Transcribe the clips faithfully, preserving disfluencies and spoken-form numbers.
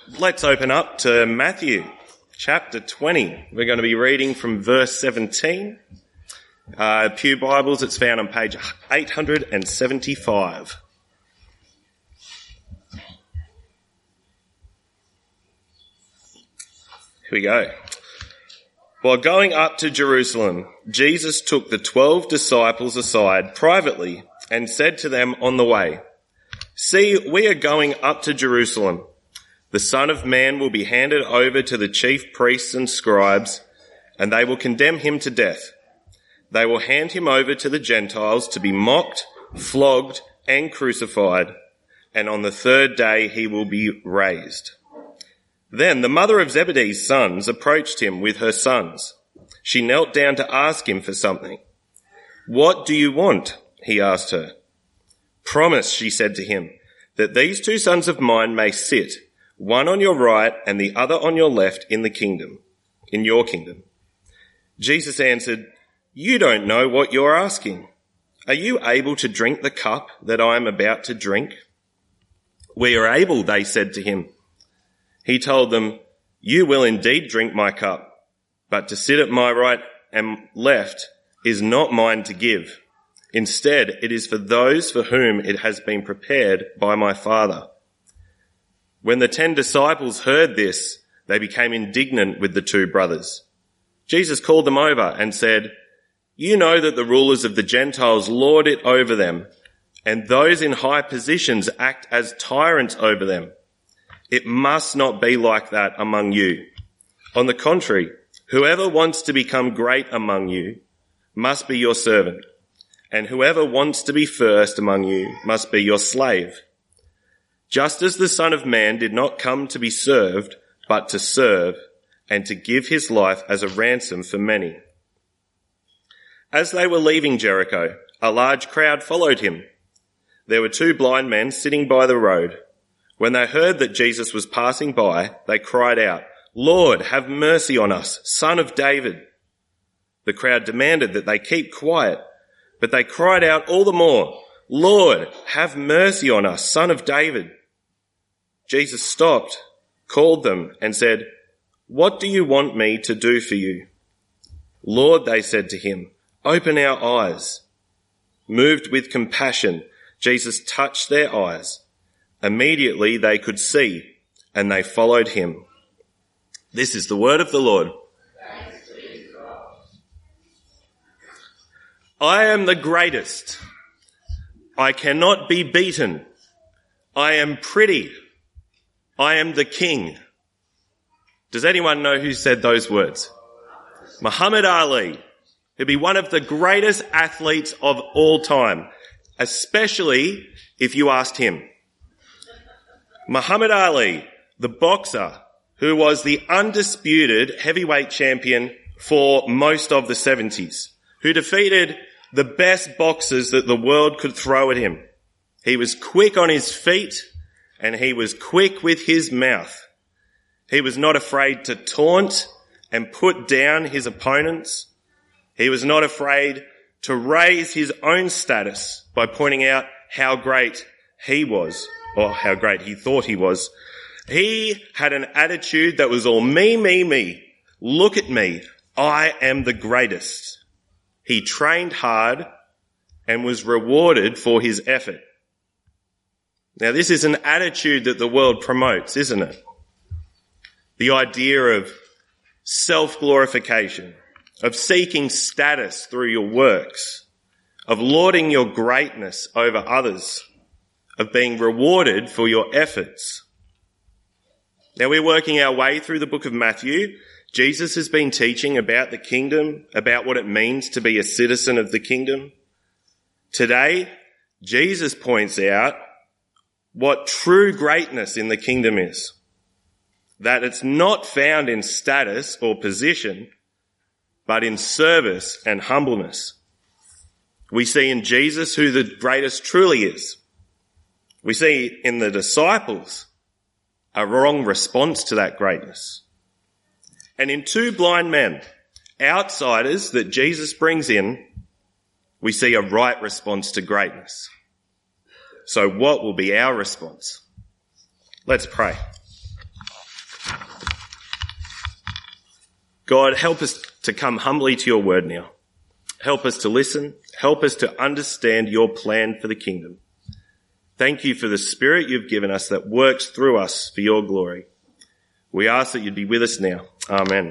Let's open up to Matthew chapter twenty. We're going to be reading from verse seventeen. Uh, Pew Bibles, it's found on page eight hundred seventy-five. Here we go. While going up to Jerusalem, Jesus took the twelve disciples aside privately and said to them on the way, "See, we are going up to Jerusalem. The Son of Man will be handed over to the chief priests and scribes, and they will condemn him to death. They will hand him over to the Gentiles to be mocked, flogged, and crucified, and on the third day he will be raised." Then the mother of Zebedee's sons approached him with her sons. She knelt down to ask him for something. "What do you want?" he asked her. "Promise," she said to him, "that these two sons of mine may sit, one on your right and the other on your left in the kingdom, in your kingdom." Jesus answered, "You don't know what you're asking. Are you able to drink the cup that I am about to drink?" "We are able," they said to him. He told them, "You will indeed drink my cup, but to sit at my right and left is not mine to give. Instead, it is for those for whom it has been prepared by my Father." When the ten disciples heard this, they became indignant with the two brothers. Jesus called them over and said, "You know that the rulers of the Gentiles lord it over them, and those in high positions act as tyrants over them. It must not be like that among you. On the contrary, whoever wants to become great among you must be your servant, and whoever wants to be first among you must be your slave. Just as the Son of Man did not come to be served, but to serve, and to give his life as a ransom for many." As they were leaving Jericho, a large crowd followed him. There were two blind men sitting by the road. When they heard that Jesus was passing by, they cried out, "Lord, have mercy on us, Son of David." The crowd demanded that they keep quiet, but they cried out all the more, "Lord, have mercy on us, Son of David." Jesus stopped, called them, and said, "What do you want me to do for you?" "Lord," they said to him, "open our eyes." Moved with compassion, Jesus touched their eyes. Immediately they could see, and they followed him. This is the word of the Lord. I am the greatest. I cannot be beaten. I am pretty. I am the king. Does anyone know who said those words? Muhammad Ali, who'd be one of the greatest athletes of all time, especially if you asked him. Muhammad Ali, the boxer who was the undisputed heavyweight champion for most of the seventies, who defeated the best boxers that the world could throw at him. He was quick on his feet and he was quick with his mouth. He was not afraid to taunt and put down his opponents. He was not afraid to raise his own status by pointing out how great he was, or how great he thought he was. He had an attitude that was all me, me, me. Look at me. I am the greatest. He trained hard and was rewarded for his effort. Now, this is an attitude that the world promotes, isn't it? The idea of self-glorification, of seeking status through your works, of lauding your greatness over others, of being rewarded for your efforts. Now, we're working our way through the book of Matthew. Jesus has been teaching about the kingdom, about what it means to be a citizen of the kingdom. Today, Jesus points out what true greatness in the kingdom is. That it's not found in status or position, but in service and humbleness. We see in Jesus who the greatest truly is. We see in the disciples a wrong response to that greatness. And in two blind men, outsiders that Jesus brings in, we see a right response to greatness. So what will be our response? Let's pray. God, help us to come humbly to your word now. Help us to listen. Help us to understand your plan for the kingdom. Thank you for the Spirit you've given us that works through us for your glory. We ask that you'd be with us now. Amen.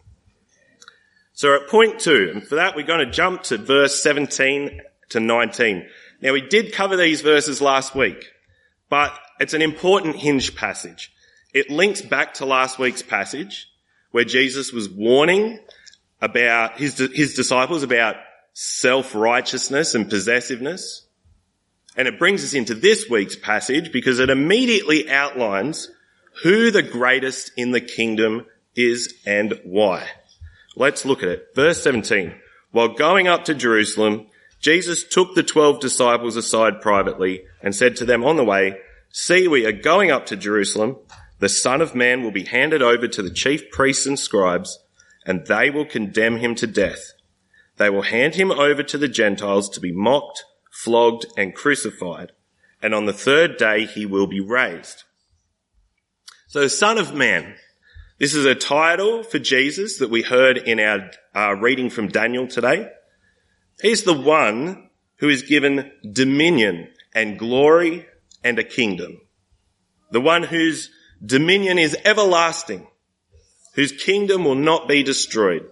So we're at point two, and for that we're going to jump to verse seventeen to nineteen. Now we did cover these verses last week, but it's an important hinge passage. It links back to last week's passage where Jesus was warning about his, his disciples about self-righteousness and possessiveness. And it brings us into this week's passage because it immediately outlines who the greatest in the kingdom is and why. Let's look at it. Verse seventeen. While going up to Jerusalem, Jesus took the twelve disciples aside privately and said to them on the way, "See, we are going up to Jerusalem. The Son of Man will be handed over to the chief priests and scribes, and they will condemn him to death. They will hand him over to the Gentiles to be mocked, flogged, and crucified, and on the third day he will be raised." So, Son of Man, this is a title for Jesus that we heard in our uh, reading from Daniel today. He's the one who is given dominion and glory and a kingdom. The one whose dominion is everlasting, whose kingdom will not be destroyed.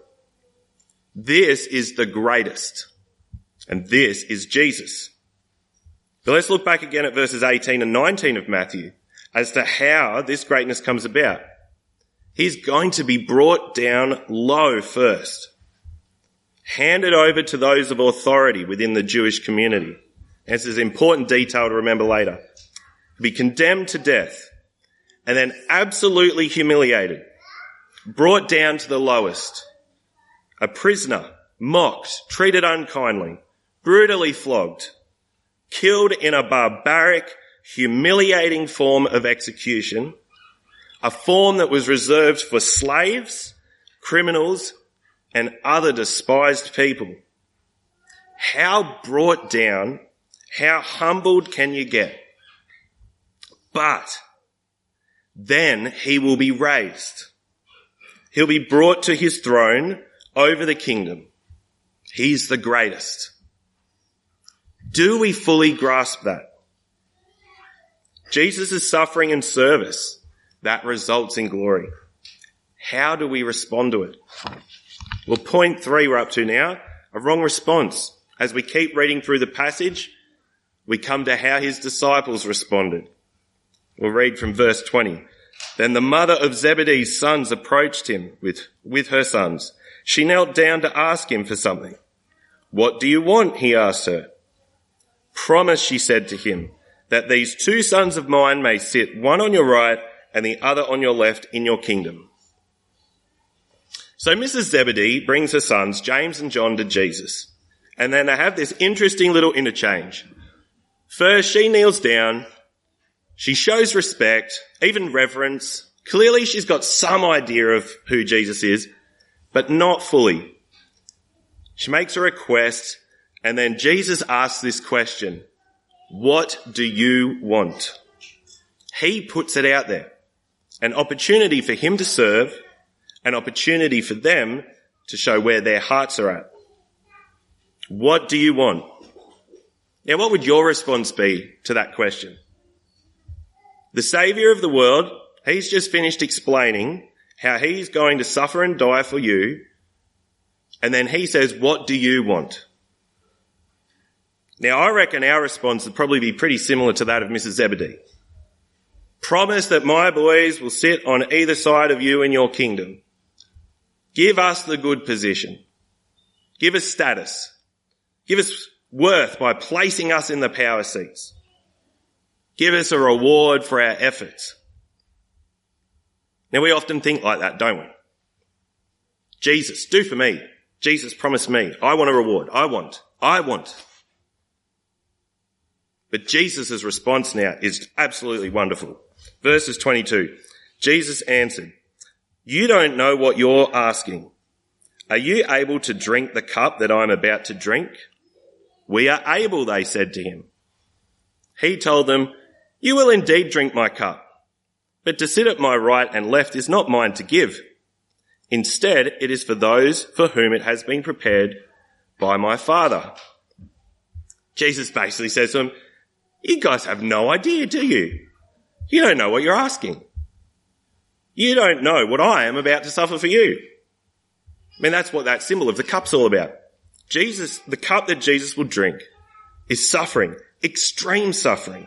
This is the greatest, and this is Jesus. So let's look back again at verses eighteen and nineteen of Matthew as to how this greatness comes about. He's going to be brought down low first, handed over to those of authority within the Jewish community. This is an important detail to remember later. Be condemned to death, and then absolutely humiliated, brought down to the lowest, a prisoner, mocked, treated unkindly, brutally flogged, killed in a barbaric, humiliating form of execution, a form that was reserved for slaves, criminals, and other despised people. How brought down, how humbled can you get? But then he will be raised. He'll be brought to his throne over the kingdom. He's the greatest. Do we fully grasp that? Jesus' suffering and service, that results in glory. How do we respond to it? Well, point three we're up to now, a wrong response. As we keep reading through the passage, we come to how his disciples responded. We'll read from verse twenty. Then the mother of Zebedee's sons approached him with, with her sons. She knelt down to ask him for something. "What do you want?" he asked her. "Promise," she said to him, "that these two sons of mine may sit one on your right and the other on your left in your kingdom." So Missus Zebedee brings her sons, James and John, to Jesus. And then they have this interesting little interchange. First, she kneels down. She shows respect, even reverence. Clearly, she's got some idea of who Jesus is, but not fully. She makes a request, and then Jesus asks this question, "What do you want?" He puts it out there. An opportunity for him to serve, an opportunity for them to show where their hearts are at. What do you want? Now, what would your response be to that question? The Saviour of the world, he's just finished explaining how he's going to suffer and die for you, and then he says, "What do you want?" Now, I reckon our response would probably be pretty similar to that of Missus Zebedee. "Promise that my boys will sit on either side of you in your kingdom. Give us the good position. Give us status. Give us worth by placing us in the power seats. Give us a reward for our efforts." Now, we often think like that, don't we? Jesus, do for me. Jesus, promise me. I want a reward. I want. I want. But Jesus' response now is absolutely wonderful. Verses twenty-two. Jesus answered, "You don't know what you're asking. Are you able to drink the cup that I'm about to drink?" "We are able," they said to him. He told them, "You will indeed drink my cup, but to sit at my right and left is not mine to give. Instead, it is for those for whom it has been prepared by my Father. Jesus basically says to them, you guys have no idea, do you? You don't know what you're asking. You don't know what I am about to suffer for you. I mean, that's what that symbol of the cup's all about. Jesus, the cup that Jesus will drink is suffering, extreme suffering.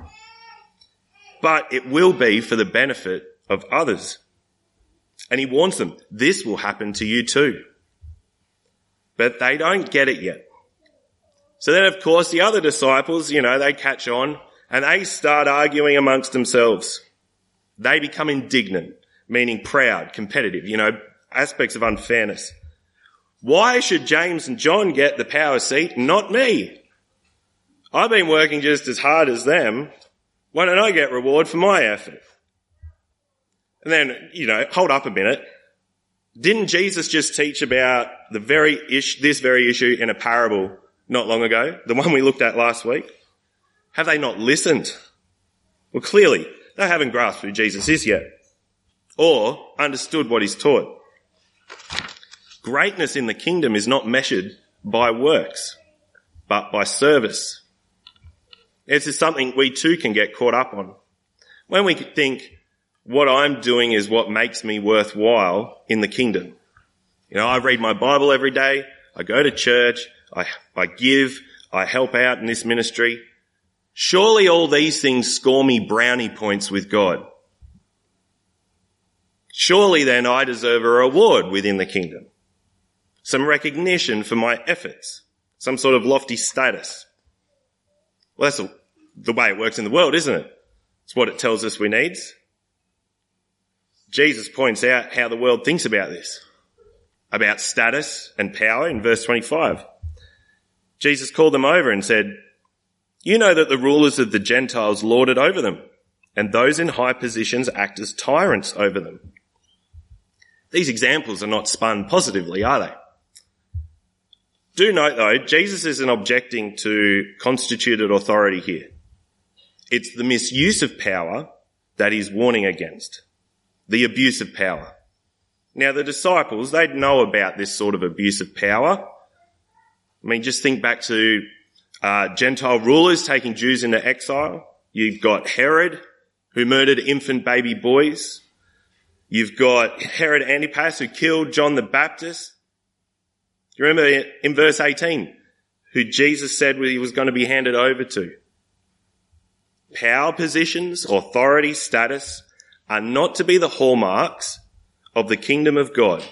But it will be for the benefit of others. And he warns them, this will happen to you too. But they don't get it yet. So then, of course, the other disciples, you know, they catch on and they start arguing amongst themselves. They become indignant, meaning proud, competitive, you know, aspects of unfairness. Why should James and John get the power seat, not me? I've been working just as hard as them. Why don't I get reward for my effort? And then, you know, hold up a minute. Didn't Jesus just teach about the very ish, this very issue in a parable not long ago, the one we looked at last week? Have they not listened? Well, clearly, they haven't grasped who Jesus is yet, or understood what he's taught. Greatness in the kingdom is not measured by works, but by service. This is something we too can get caught up on. When we think what I'm doing is what makes me worthwhile in the kingdom. You know, I read my Bible every day, I go to church, I, I give, I help out in this ministry. Surely all these things score me brownie points with God. Surely then I deserve a reward within the kingdom. Some recognition for my efforts. Some sort of lofty status. Well, that's the way it works in the world, isn't it? It's what it tells us we need. Jesus points out how the world thinks about this. About status and power in verse twenty-five. Jesus called them over and said, you know that the rulers of the Gentiles lord it over them, and those in high positions act as tyrants over them. These examples are not spun positively, are they? Do note, though, Jesus isn't objecting to constituted authority here. It's the misuse of power that he's warning against, the abuse of power. Now, the disciples, they'd know about this sort of abuse of power. I mean, just think back to uh, Gentile rulers taking Jews into exile. You've got Herod, who murdered infant baby boys. You've got Herod Antipas, who killed John the Baptist. Do you remember in verse eighteen, who Jesus said he was going to be handed over to? Power positions, authority, status are not to be the hallmarks of the kingdom of God.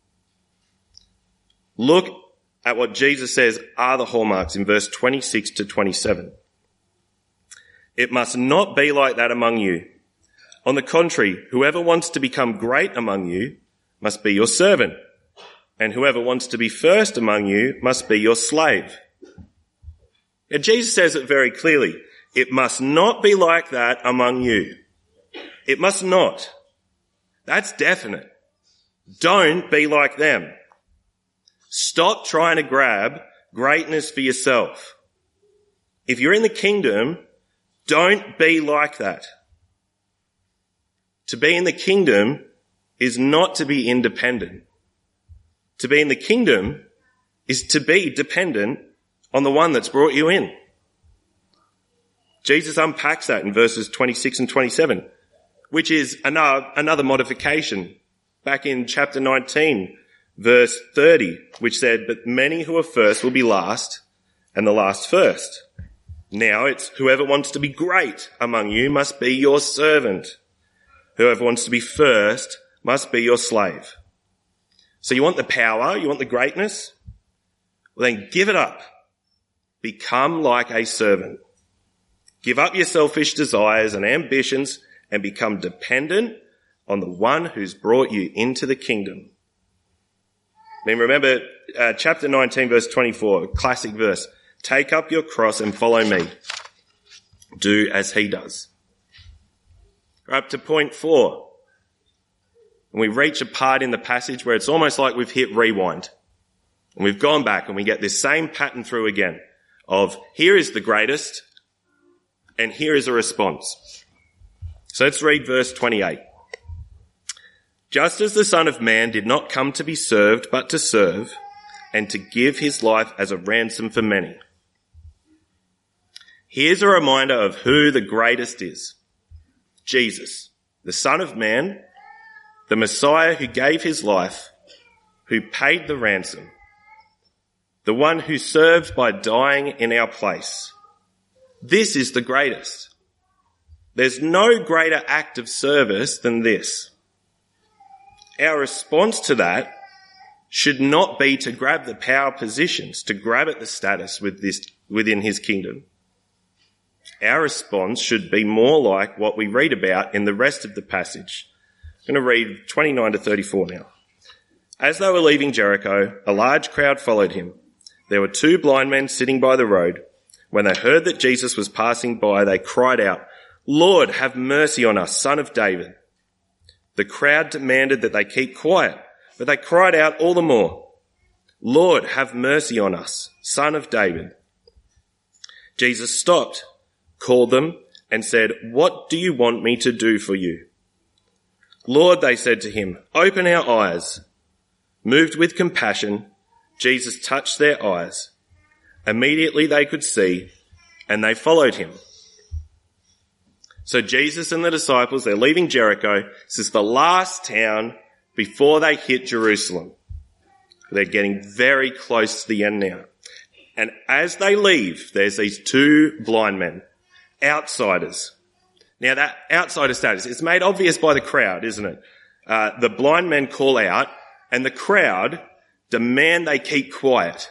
Look at what Jesus says are the hallmarks in verse twenty-six to twenty-seven. It must not be like that among you. On the contrary, whoever wants to become great among you must be your servant, and whoever wants to be first among you must be your slave. Now, Jesus says it very clearly. It must not be like that among you. It must not. That's definite. Don't be like them. Stop trying to grab greatness for yourself. If you're in the kingdom, don't be like that. To be in the kingdom is not to be independent. To be in the kingdom is to be dependent on the one that's brought you in. Jesus unpacks that in verses twenty-six and twenty-seven, which is another, another modification back in chapter nineteen, verse thirty, which said, but many who are first will be last, and the last first. Now it's whoever wants to be great among you must be your servant. Whoever wants to be first must be your slave. So you want the power, you want the greatness? Well, then give it up. Become like a servant. Give up your selfish desires and ambitions and become dependent on the one who's brought you into the kingdom. I mean, remember uh, chapter nineteen, verse twenty-four, classic verse. Take up your cross and follow me. Do as he does. We're up to point four. And we reach a part in the passage where it's almost like we've hit rewind. And we've gone back and we get this same pattern through again of here is the greatest and here is a response. So let's read verse twenty-eight. Just as the Son of Man did not come to be served, but to serve, and to give his life as a ransom for many. Here's a reminder of who the greatest is. Jesus, the Son of Man, the Messiah who gave his life, who paid the ransom, the one who served by dying in our place. This is the greatest. There's no greater act of service than this. Our response to that should not be to grab the power positions, to grab at the status with this, within his kingdom. Our response should be more like what we read about in the rest of the passage. I'm going to read twenty-nine to thirty-four now. As they were leaving Jericho, a large crowd followed him. There were two blind men sitting by the road. When they heard that Jesus was passing by, they cried out, "Lord, have mercy on us, Son of David." The crowd demanded that they keep quiet, but they cried out all the more, "Lord, have mercy on us, Son of David." Jesus stopped, called them, and said, "What do you want me to do for you?" "Lord," they said to him, "open our eyes." Moved with compassion, Jesus touched their eyes. Immediately they could see, and they followed him. So Jesus and the disciples, they're leaving Jericho. This is the last town before they hit Jerusalem. They're getting very close to the end now. And as they leave, there's these two blind men, outsiders. Now that outsider status, it's made obvious by the crowd, isn't it? Uh, the blind men call out, and the crowd demand they keep quiet.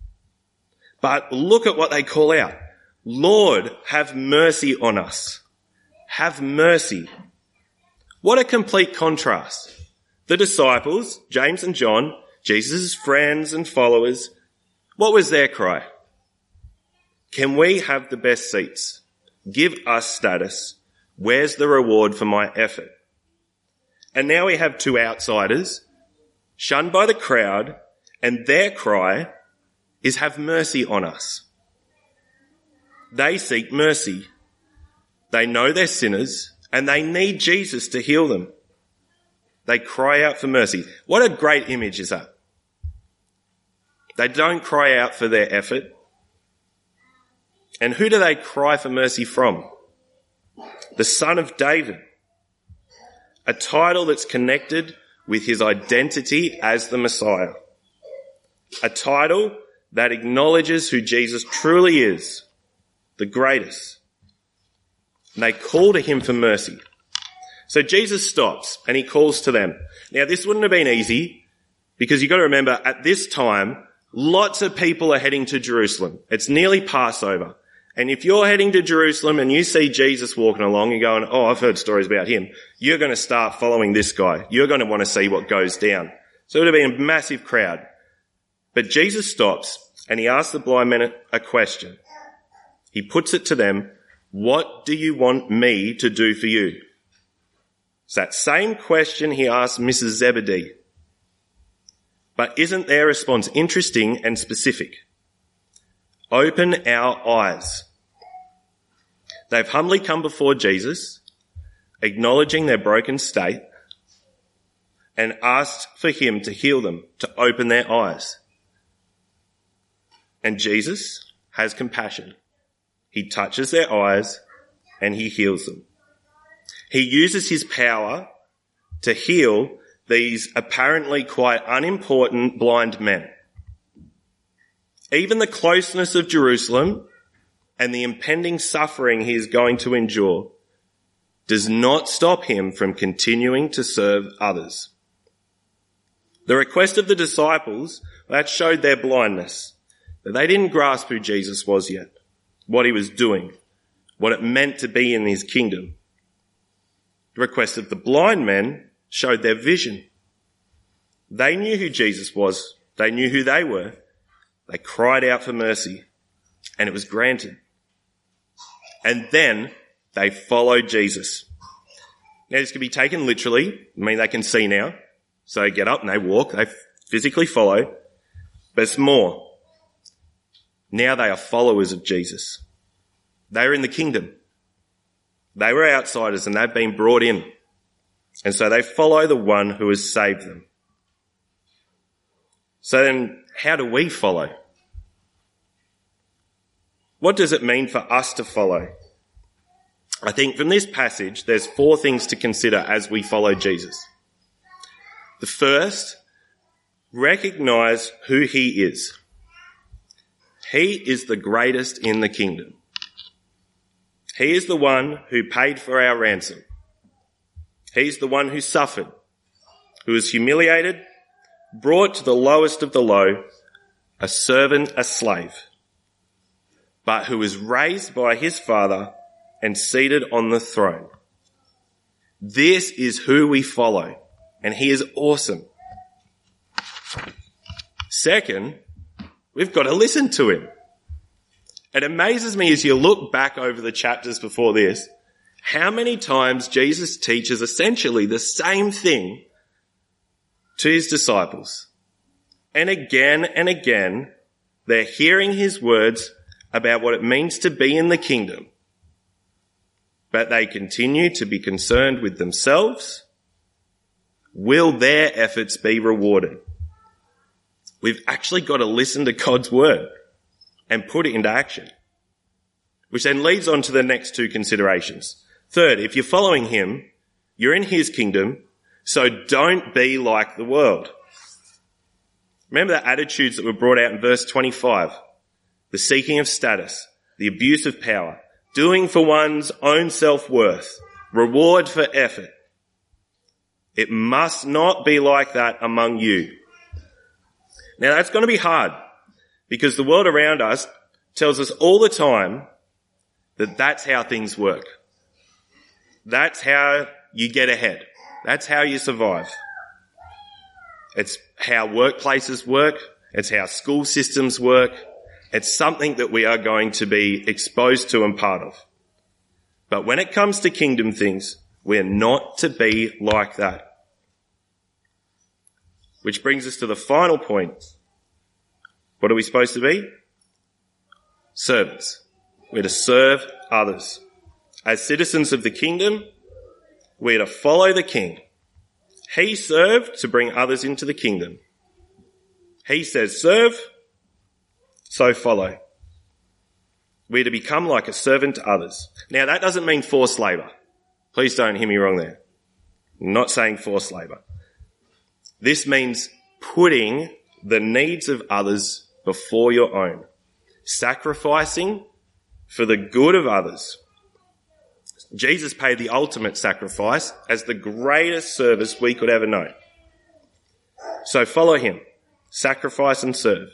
But look at what they call out. "Lord, have mercy on us. Have mercy." What a complete contrast. The disciples, James and John, Jesus' friends and followers, what was their cry? Can we have the best seats? Give us status. Where's the reward for my effort? And now we have two outsiders, shunned by the crowd, and their cry is, "Have mercy on us." They seek mercy. They know they're sinners, and they need Jesus to heal them. They cry out for mercy. What a great image is that? They don't cry out for their effort. And who do they cry for mercy from? The Son of David. A title that's connected with his identity as the Messiah. A title that acknowledges who Jesus truly is, the greatest. And they call to him for mercy. So Jesus stops and he calls to them. Now this wouldn't have been easy because you've got to remember at this time, lots of people are heading to Jerusalem. It's nearly Passover. And if you're heading to Jerusalem and you see Jesus walking along and going, "Oh, I've heard stories about him," you're going to start following this guy. You're going to want to see what goes down. So it would have been a massive crowd. But Jesus stops and he asks the blind men a question. He puts it to them, "What do you want me to do for you?" It's that same question he asked Missus Zebedee. But isn't their response interesting and specific? Open our eyes. They've humbly come before Jesus, acknowledging their broken state, and asked for him to heal them, to open their eyes. And Jesus has compassion. He touches their eyes and he heals them. He uses his power to heal these apparently quite unimportant blind men. Even the closeness of Jerusalem and the impending suffering he is going to endure does not stop him from continuing to serve others. The request of the disciples, that showed their blindness, that they didn't grasp who Jesus was yet, what he was doing, what it meant to be in his kingdom. The request of the blind men showed their vision. They knew who Jesus was. They knew who they were. They cried out for mercy, and it was granted. And then they followed Jesus. Now, this can be taken literally. I mean, they can see now. So they get up and they walk. They physically follow. But it's more. Now they are followers of Jesus. They are in the kingdom. They were outsiders and they've been brought in. And so they follow the one who has saved them. So then, how do we follow? What does it mean for us to follow? I think from this passage, there's four things to consider as we follow Jesus. The first, recognize who he is. He is the greatest in the kingdom. He is the one who paid for our ransom. He's the one who suffered, who was humiliated, brought to the lowest of the low, a servant, a slave, but who was raised by his Father and seated on the throne. This is who we follow, and he is awesome. Second, we've got to listen to him. It amazes me as you look back over the chapters before this, how many times Jesus teaches essentially the same thing to his disciples. And again and again, they're hearing his words about what it means to be in the kingdom. But they continue to be concerned with themselves. Will their efforts be rewarded? We've actually got to listen to God's word and put it into action. Which then leads on to the next two considerations. Third, if you're following him, you're in his kingdom, so don't be like the world. Remember the attitudes that were brought out in verse twenty-five. The seeking of status, the abuse of power, doing for one's own self-worth, reward for effort. It must not be like that among you. Now that's going to be hard because the world around us tells us all the time that that's how things work. That's how you get ahead. That's how you survive. It's how workplaces work. It's how school systems work. It's something that we are going to be exposed to and part of. But when it comes to kingdom things, we're not to be like that. Which brings us to the final point. What are we supposed to be? Servants. We're to serve others. As citizens of the kingdom, we're to follow the king. He served to bring others into the kingdom. He says serve, so follow. We're to become like a servant to others. Now that doesn't mean forced labour. Please don't hear me wrong there. I'm not saying forced labour. This means putting the needs of others before your own. Sacrificing for the good of others. Jesus paid the ultimate sacrifice as the greatest service we could ever know. So follow him. Sacrifice and serve.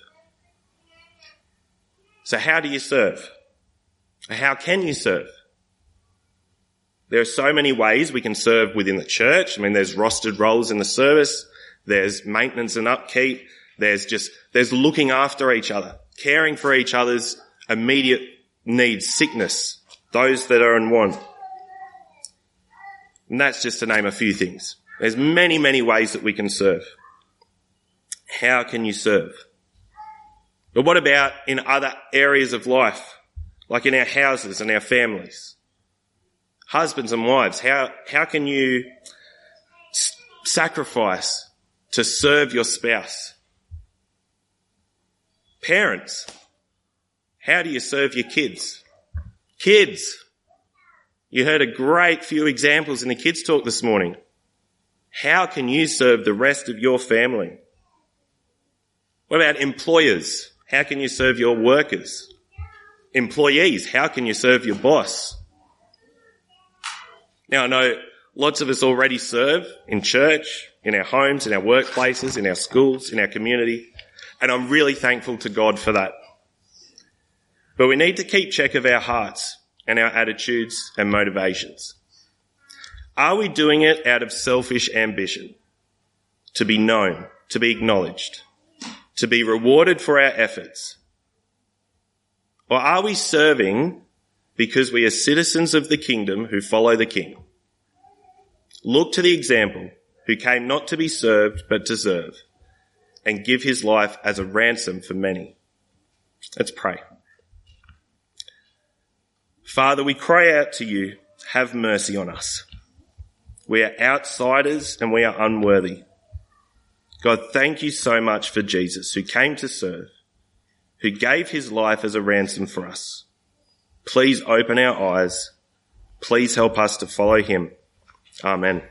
So how do you serve? How can you serve? There are so many ways we can serve within the church. I mean, there's rostered roles in the service. There's maintenance and upkeep. There's just, there's looking after each other, caring for each other's immediate needs, sickness, those that are in want. And that's just to name a few things. There's many, many ways that we can serve. How can you serve? But what about in other areas of life, like in our houses and our families? Husbands and wives, how, how can you s- sacrifice to serve your spouse? Parents, how do you serve your kids? Kids, you heard a great few examples in the kids' talk this morning. How can you serve the rest of your family? What about employers? How can you serve your workers? Employees, how can you serve your boss? Now, I know lots of us already serve in church, in our homes, in our workplaces, in our schools, in our community, and I'm really thankful to God for that. But we need to keep check of our hearts and our attitudes and motivations. Are we doing it out of selfish ambition? To be known, to be acknowledged, to be rewarded for our efforts? Or are we serving because we are citizens of the kingdom who follow the king? Look to the example who came not to be served but to serve and give his life as a ransom for many. Let's pray. Father, we cry out to you, have mercy on us. We are outsiders and we are unworthy. God, thank you so much for Jesus, who came to serve, who gave his life as a ransom for us. Please open our eyes. Please help us to follow him. Amen.